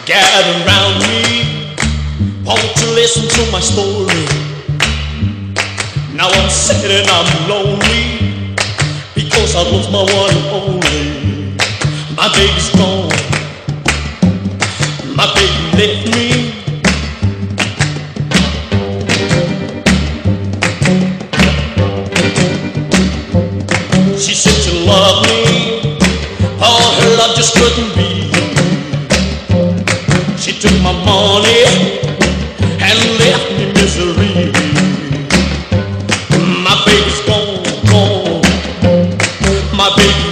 Gather round me, won't you listen to my story? Now I'm sad and I'm lonely because I lost my one and only. My baby's gone, my baby left me. She said she loved me, oh her love just couldn't be. She took my money and left me misery. My baby's gone, gone. My baby